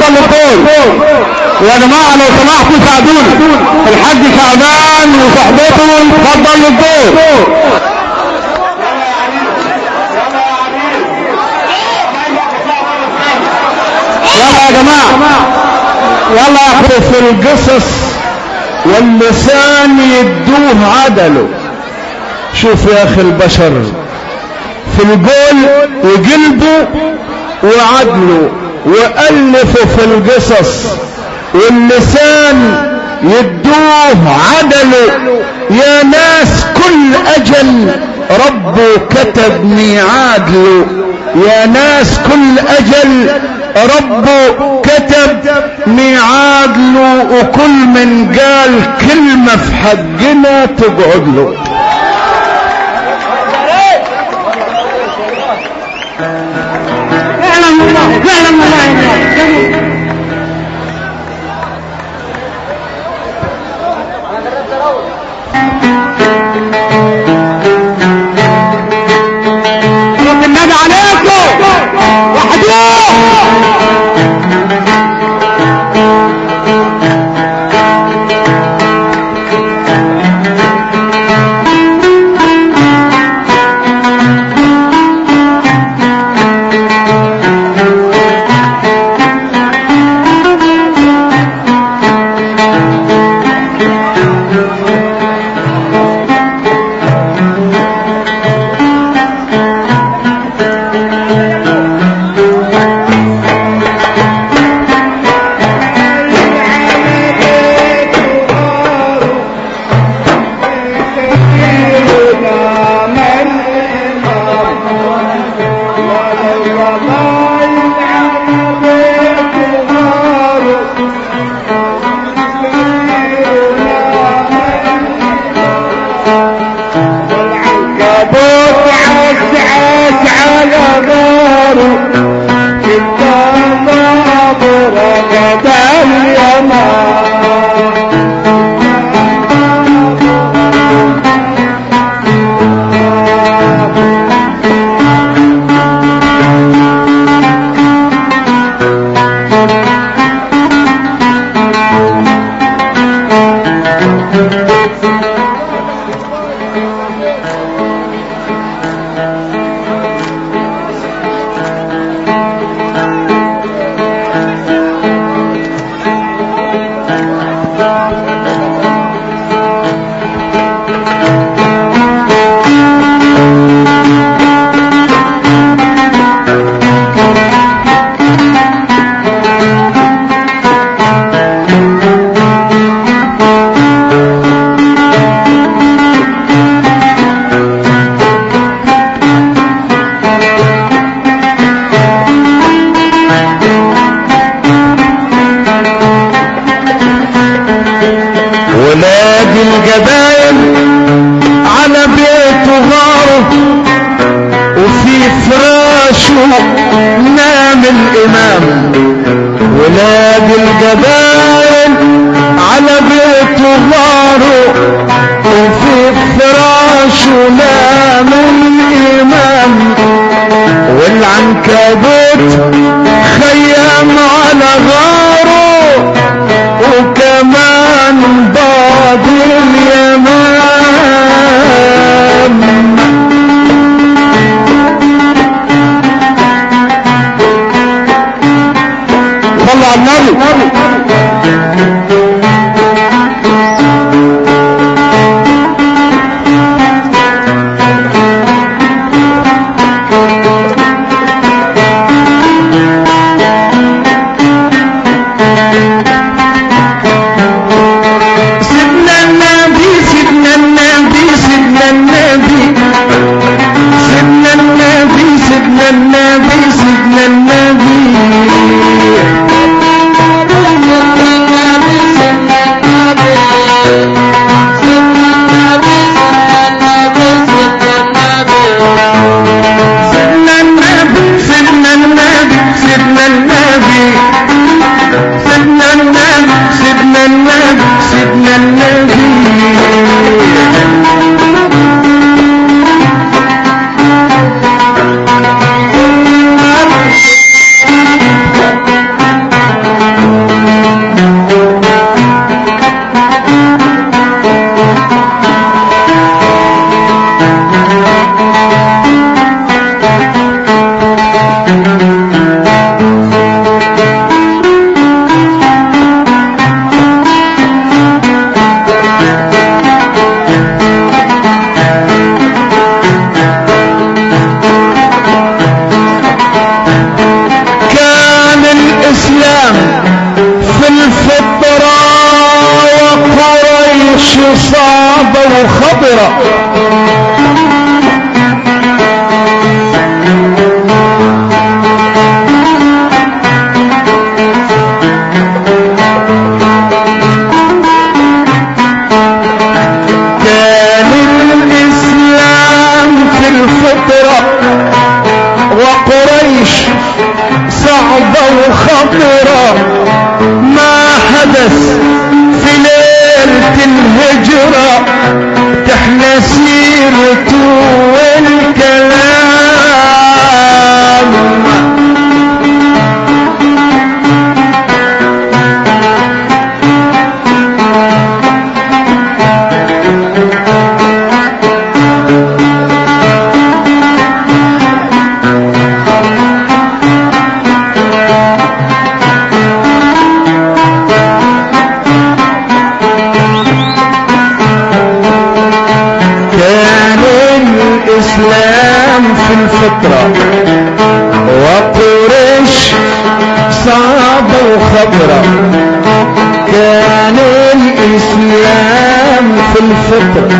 اتفضل للدور يا جماعة لو سمحتوا ساعدونا. الحاج شعبان وصحبته اتفضل للدور. يلا يا جماعة يلا يا في القصص واللسان يدوه عدله. شوف يا اخي البشر في القول وقلبه وعدله وألفوا في القصص واللسان يدوه عدله. يا ناس كل أجل ربه كتب ميعاد له. يا ناس كل أجل ربه كتب ميعاد له وكل من قال كلمة في حقنا تقعد له. نام الإمام ولاد الجبال على بيته غاروا وفي فراشه نام الإمام والعنكبوت خيم على غاره وكمان بعض اليمام. صلوا على النبي. سيدنا النبي صعبة وخطرة. كان الإسلام في الفطرة وقريش صعبة وخطرة. ما حدث في ليلة الهجرة تحلى سيرته والكلام. الإسلام في الفطرة وقريش صعبة وخضرة. كان الإسلام في الفطرة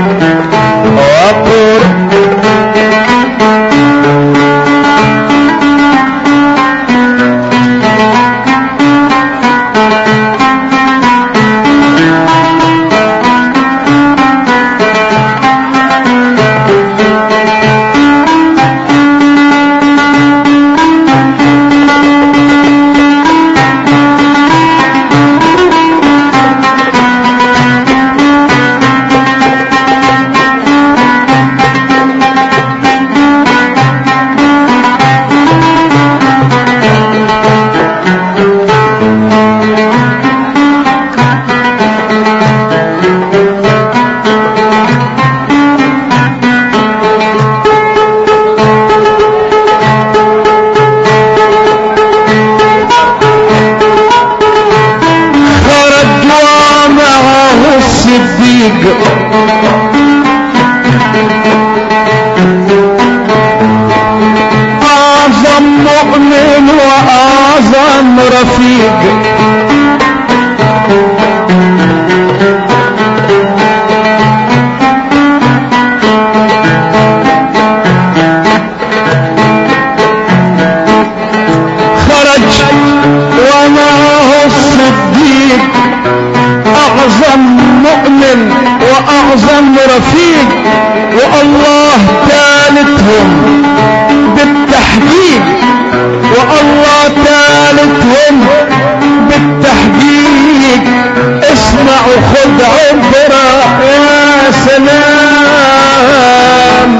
أعظم مؤمن وأعظم رفيق. خرج ومعه الصديق أعظم مؤمن وأعظم رفيق، والله ثالثهم بالتحقيق، والله ثالثهم بالتحقيق. اسمع وخذ عبرة يا سلام.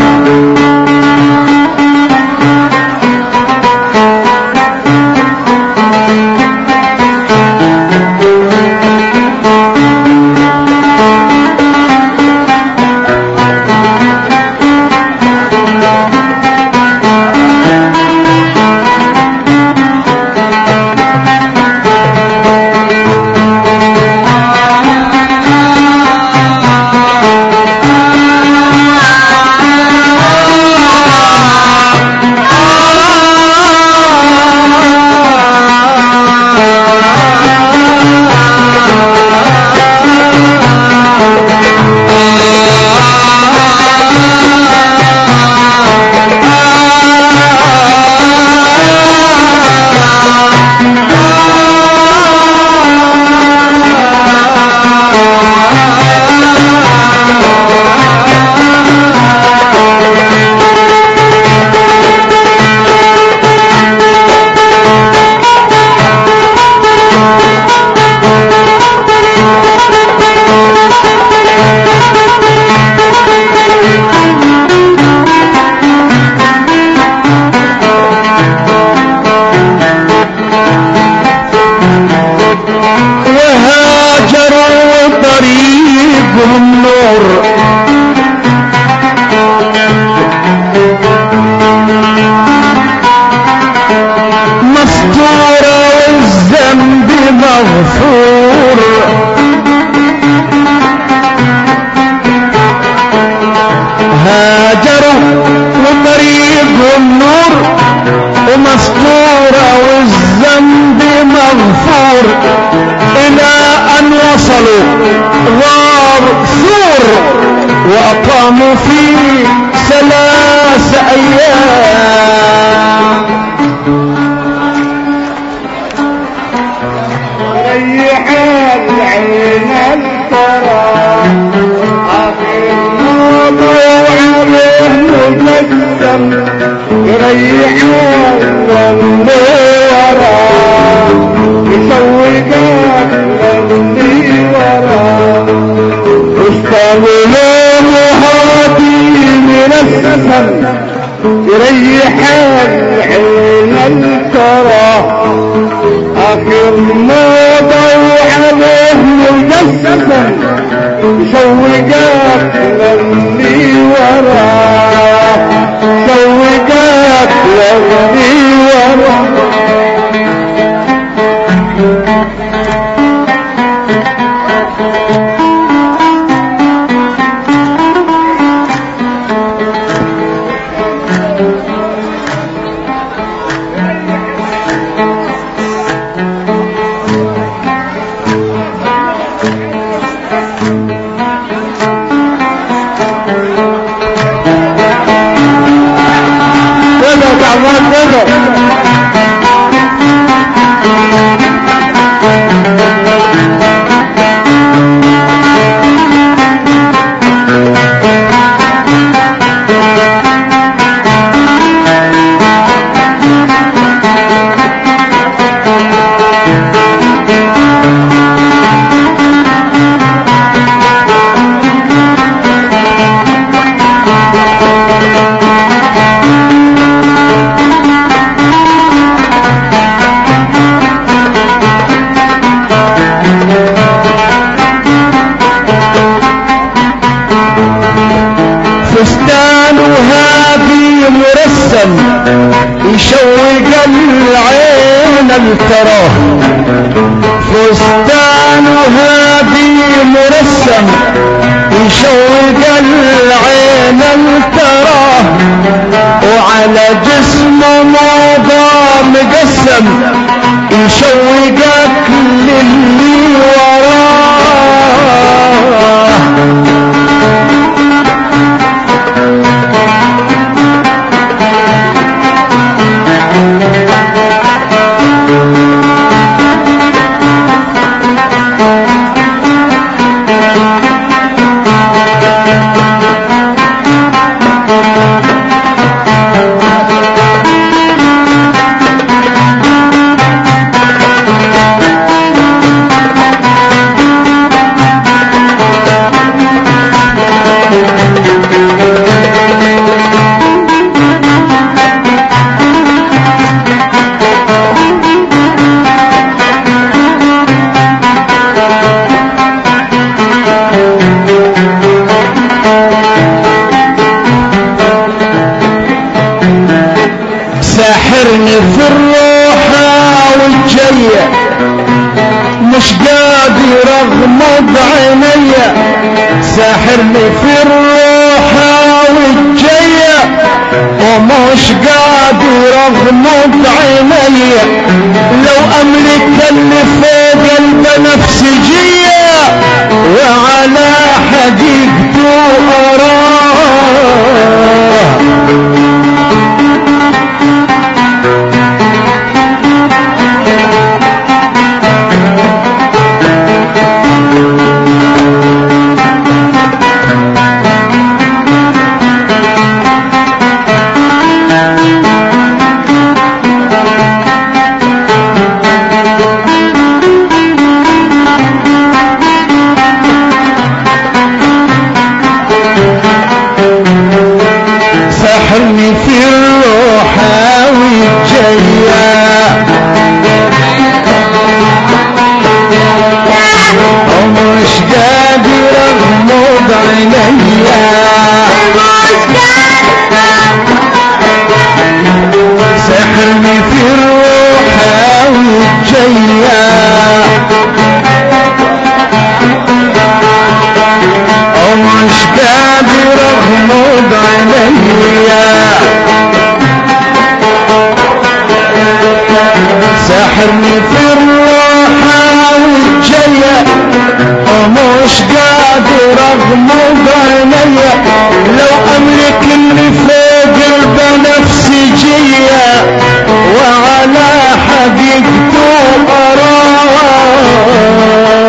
مغفور. هاجروا وطريقهم نور ومستورة والذنب مغفور إلى أن وصلوا سور وأقاموا فيه 3 أيام. ريح العين الترى آخر موضوع عليه مجسم يريح الظل وراه يسوقك للي وراه يستغلون هادي من السسم يريح العين الترى آخر موضوع عليه مجسم يسوقك للي وراه يسوقك للي وراه. يشوق العين التراه فستان هادي مرسم يشوق العين التراه وعلى جسمه موضة مقسم يشوقك للي وراه. ساحرني في الروحة والجية مش قادر اغمض عينيا ساحرني في الروحة والجية ومش قادر اغمض عينيا لو املك اللي فوق البنفسجية وعلى حقيقته اراه. ساحرني في الروحة والجية ومش قادر اغمض عينيا ساحرني في الروحة والجية ومش قادر اغمض عينيا ساحرني في الروحة والجية ومش قادر برغم عينيا لو املك اللي فوق البنفسجية وعلى حقيقته أراه.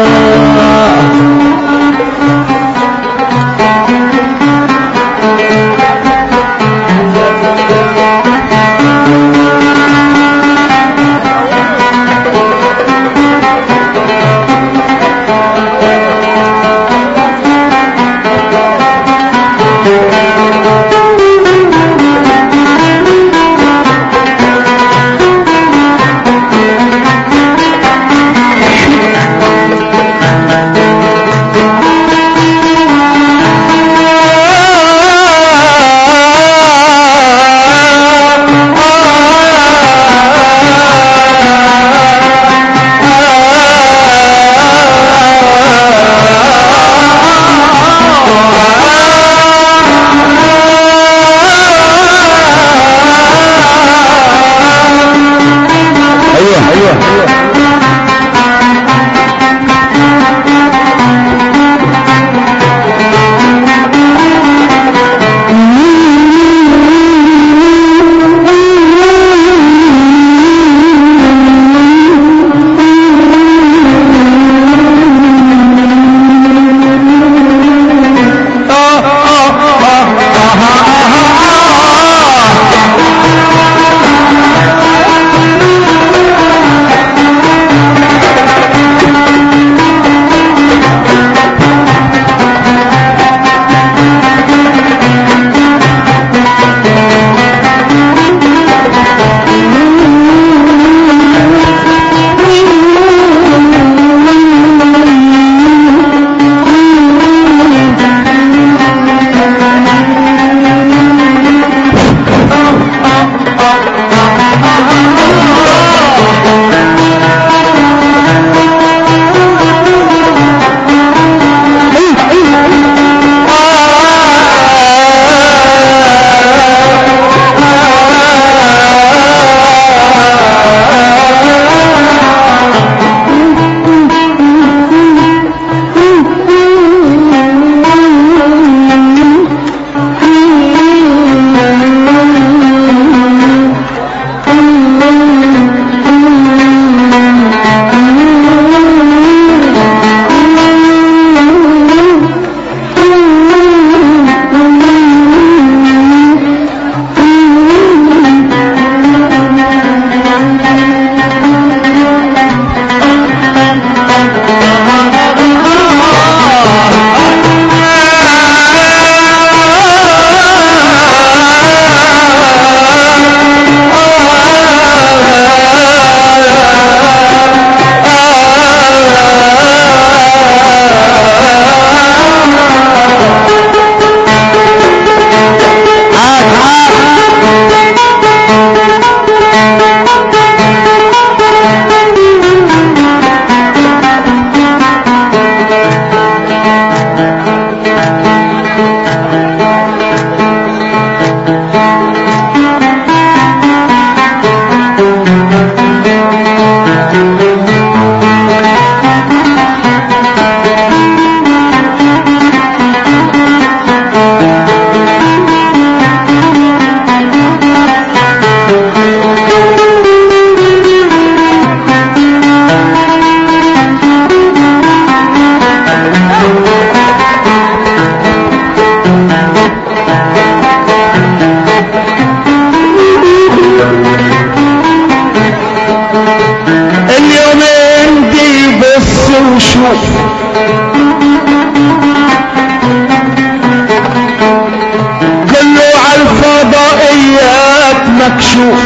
مكشوف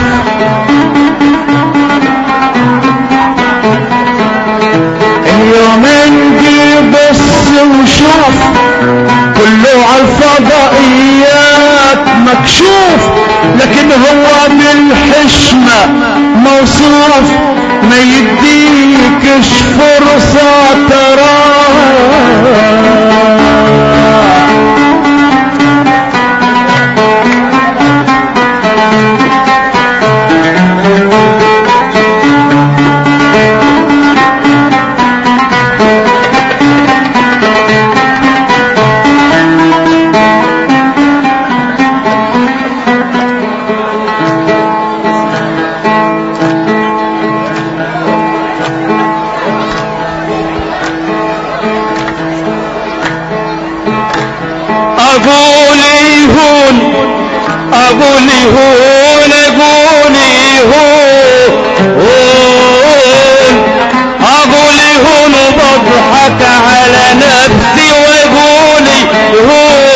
اليومين دي بص وشوف كله عالفضائيات مكشوف، لكن هو بالحشمة موصوف ما يديكش فرصة تراه. اقولي هون اقولي هون اقولي هون اقولي هون وبضحك على نفسي واقولي هون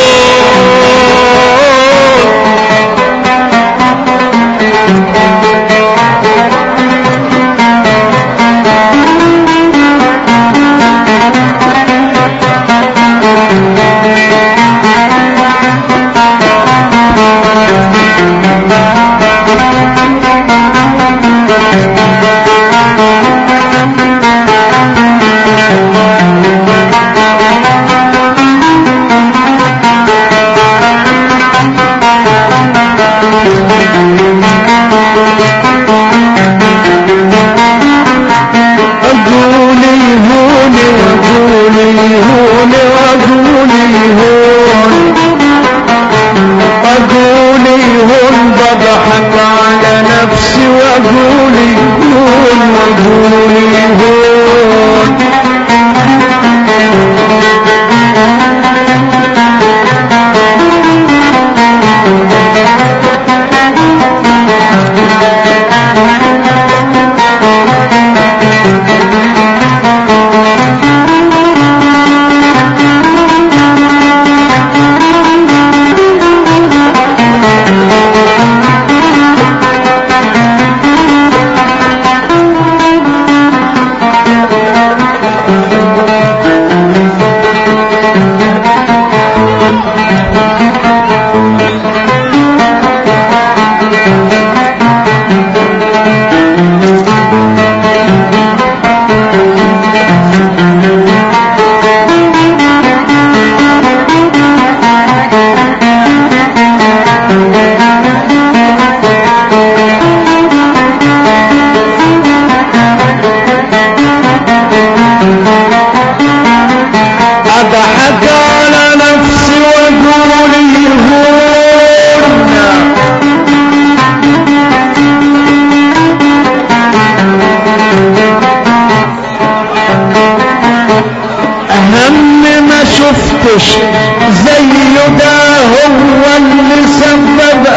زيه ده هو اللي سبب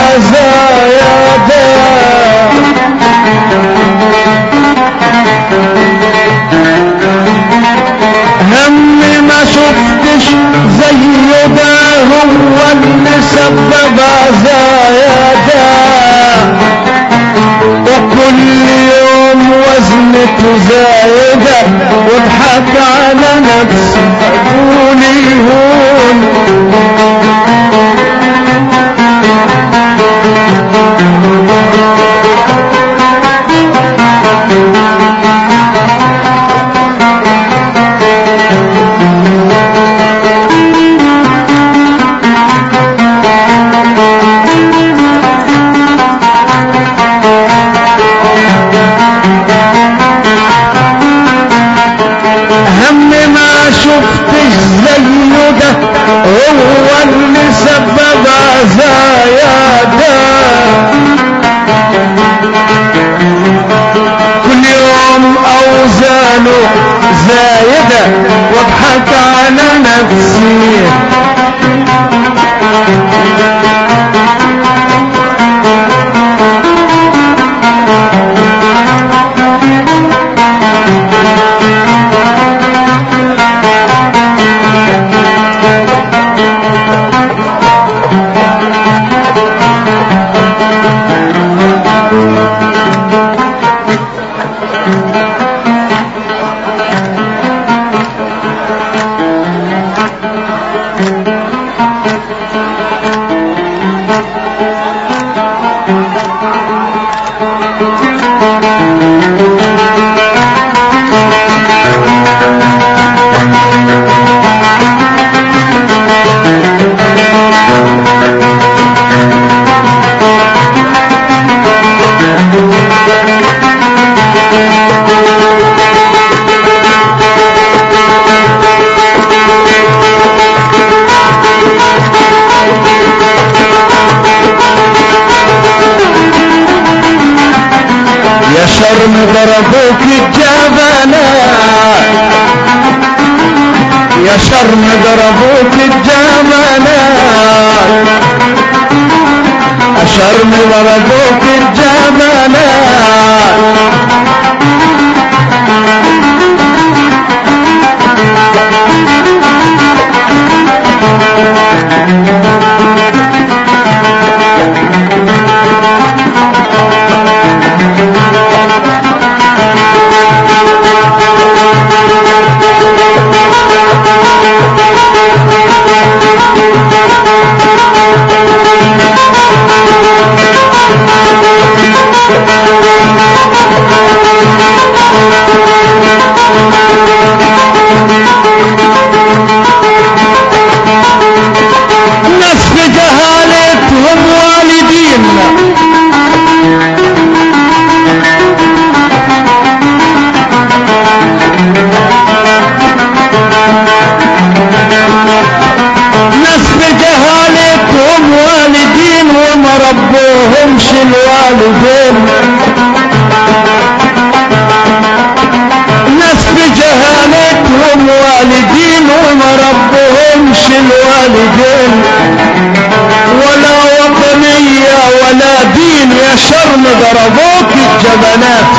أذايا ده هم ما شفتش زيه ده هو اللي سبب أذايا ده وكل يوم وزنته زايدة واضحك على نفسي قولي هون شفتش زيه ده هو اللي سبب عزايا ده كل يوم اوزانه زايدة واضحك على نفسي شرم ضربوك الجبنات يا شرم ضربوك الجبنات بنات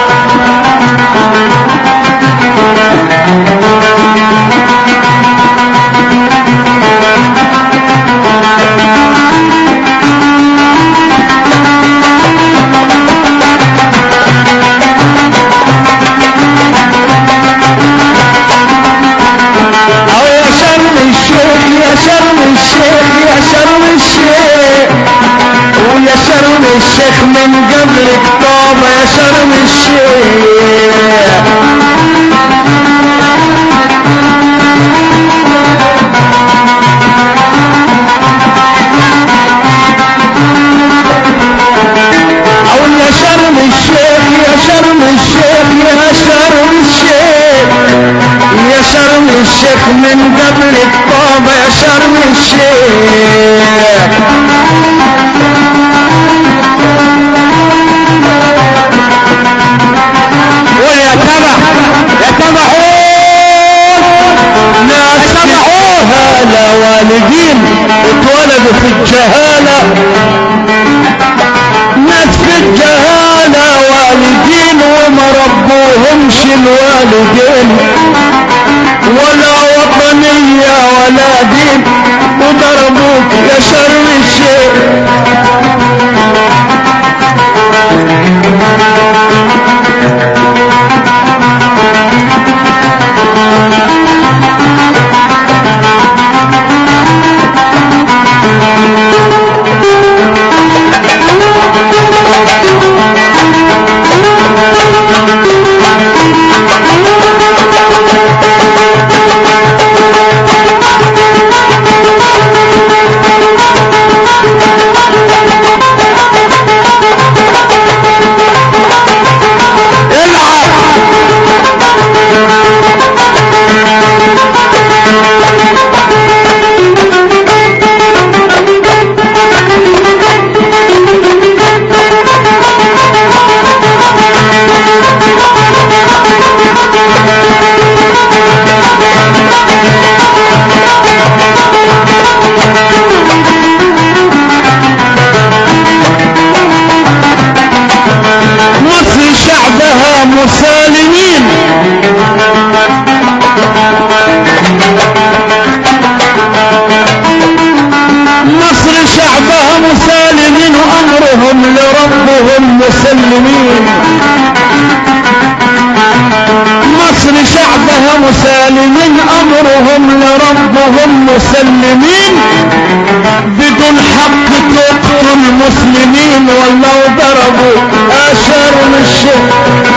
الشيخ من قبلك طابة يا شرم الشيخ اقول يا شرم الشيخ يا شرم الشيخ يا شرم الشيخ يا شرم الشيخ من قبلك طابة يا شرم الشيخ والدين اتولدوا في الجهالة ناس في الجهالة والدين وما ربوهمش الوالدين ولا وطنية ولا دين وضربوك يا شرم الشيخ مسالمين مصر شعبها مسالمين وامرهم لربهم مسلمين مصر شعبها مسالمين امرهم لربهم مسلمين بدون حق تقتل المسلمين ولو ضربوا اشر الشيخ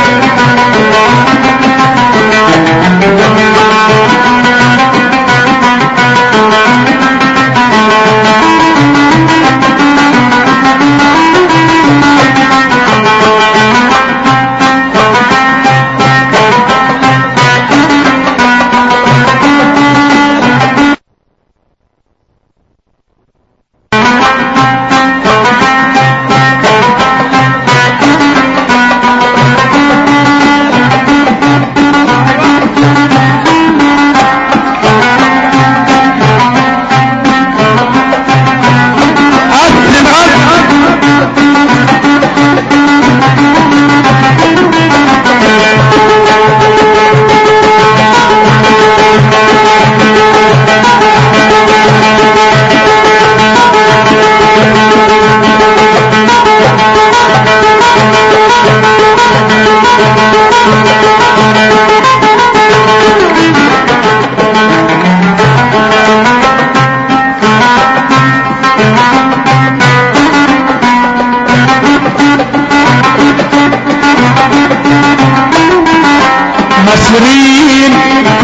مصريين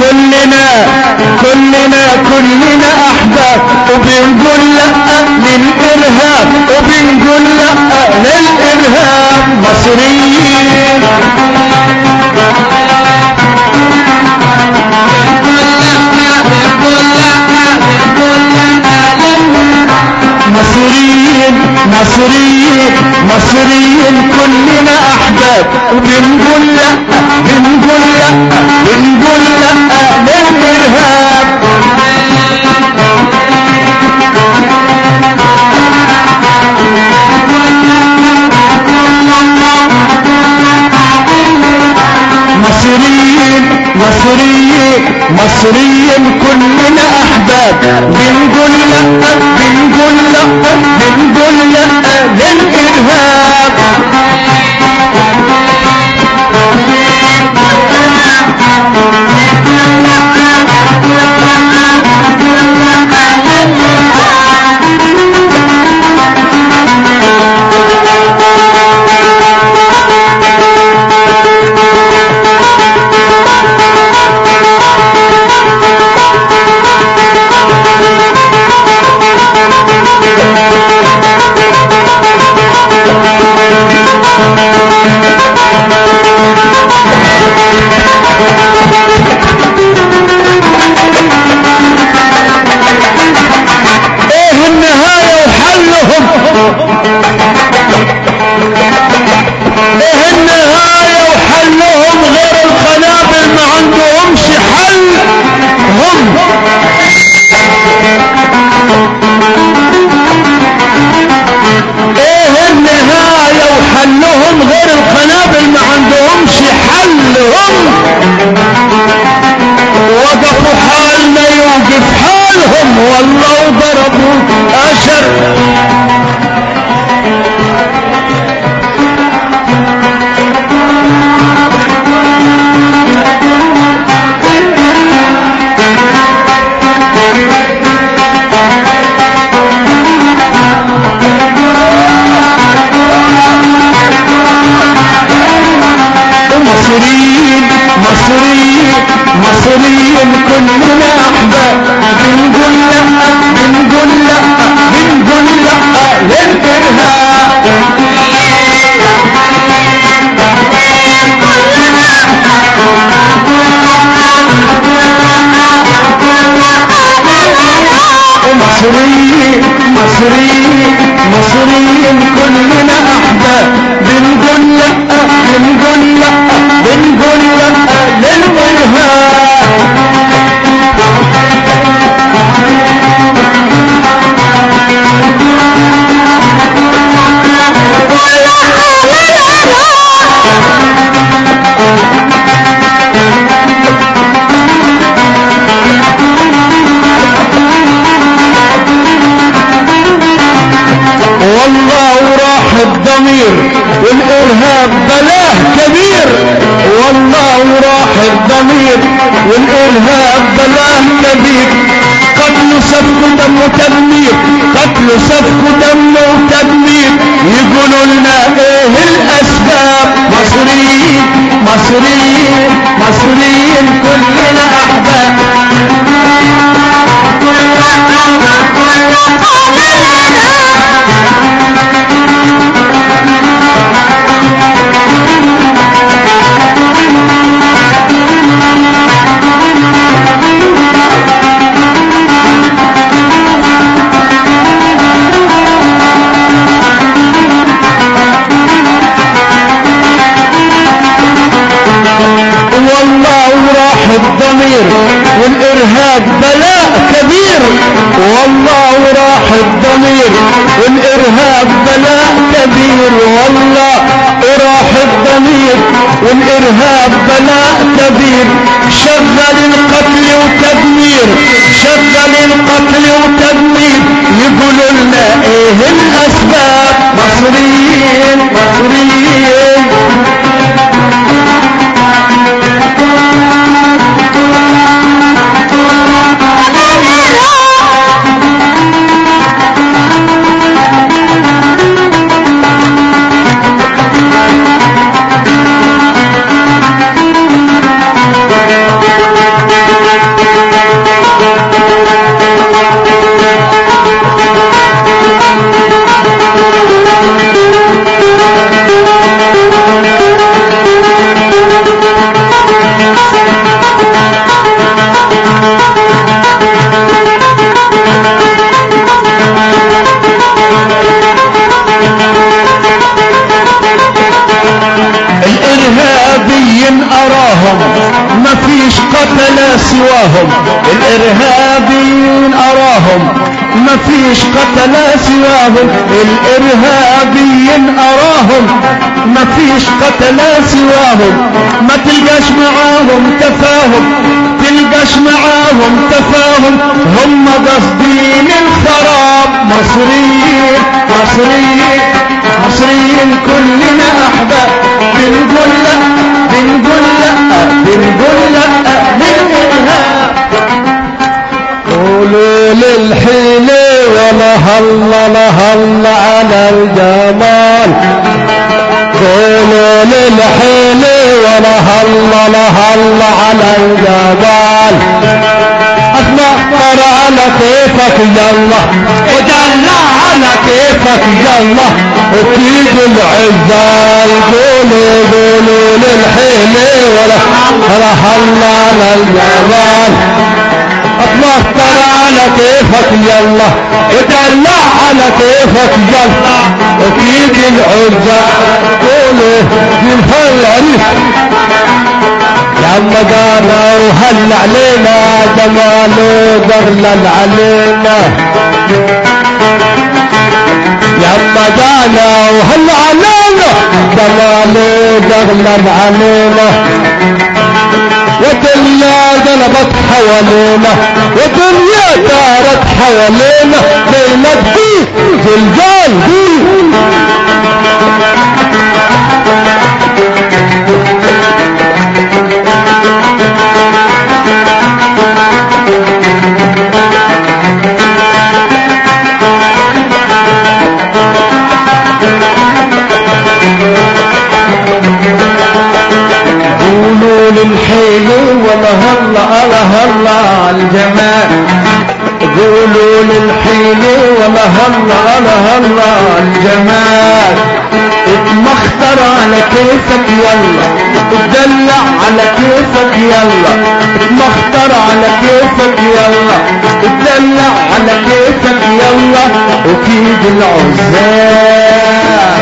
كلنا احباب وبنقول لا للارهاب وبنقول لا للارهاب مصريين مصريين كلنا احباب وبنقول لا بنقول لا بنقول لا للارهاب مصريين كلنا احباب بنقول لا بنقول لا بنقول لا للارهاب مصريين كلنا احباب بنقول لا بنقول لا بنقول لا للارهاب مصريين كلنا احباب بنقول لا بنقول لا بنقول لا للارهاب الضمير والارهاب بلاه كبير والله راح الضمير والارهاب بلاه كبير قتل سفك دم وتدمير قتل سفك دم وتدمير يقولوا لنا ايه الاسباب مصريين كلنا احباب الضمير والارهاب بلاء كبير والله راح الضمير والارهاب بلاء كبير والله راح الضمير والارهاب بلاء كبير شغل القتل وتدمير شغل القتل وتدمير يقولوا لنا ايه الاسباب مصريين مفيش قتل سواهم الارهابيين اراهم مفيش قتل سواهم الارهابيين اراهم مفيش قتل سواهم ما تلقاش معاهم تفاهم معاهم تلقاش معاهم تفاهم هم قاصدين الخراب مصريين مصريين مصريين كلنا احباب بنقول لا بنقول لا بنقول لا للإرهاب قولوا للحيلة ولا هلا لا هلا على الجمال قولوا للحيلة ولا هلا لا هلا على الجمال أتمخر على كيفك يلا ودلع على كيفك يلا وتيجي العزال قولوا قولوا للحيلة ولا هلا على الجمال اتمخر على كيفك يلا ودلع على كيفك يلا وتيجي العزال قولوا جيبها العريس يا عم قانا وهل علينا جماله دغلل علينا يا عم قانا وهل علينا جماله دغلل علينا ودنيا قلبت حوالينا ودنيا دارت حوالينا ليلة دي زلزال دي قولوا للحيلة ولا هلا على هلا على الجمال قولوا للحيلة ولا هلا على هلا على الجمال اتمخطر على كيفك يلا اتدلع على كيفك يلا اتمخطر على كيفك يلا اتدلع على كيفك يلا وتيجي العزال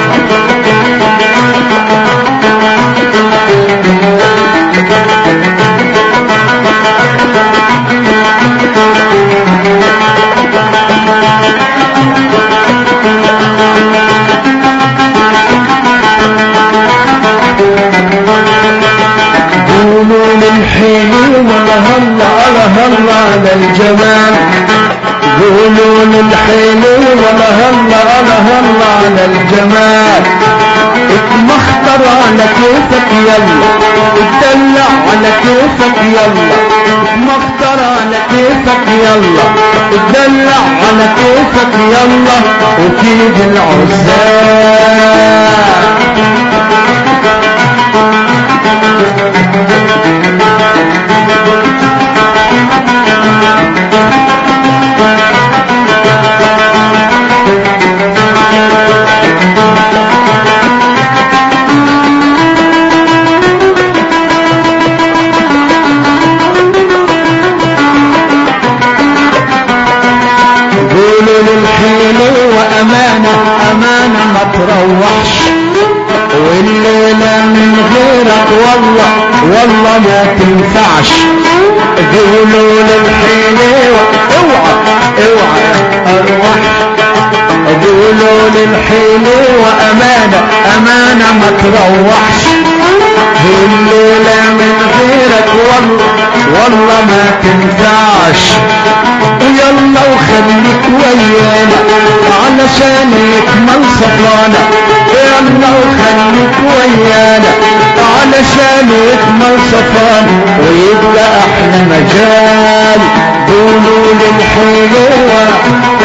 قولوا للحيلة ولا هلا على هلا على الجمال قولوا للحيلة ولا هلا على هلا على الجمال اتمخطر على كيفك يلا اتدلع على كيفك يلا اتمخطر على كيفك يلا اتدلع على كيفك يلا وتيجي العزال قولوا للحيلة وأمانة أمانة ما تروحش والليلة من غيرك والله والله ما تنفعش قولوا للحيلة اوعى اوعى اروح قولوا للحيلة وأمانة أمانة ما تروحش الليلة من غيرك والله والله ما تنفعش يلا وخليك ويانا علشان يكمل صفانا يلا وخليك ويانا علشان يكمل صفانا ويبقى احلى مجال قولوا للحلوة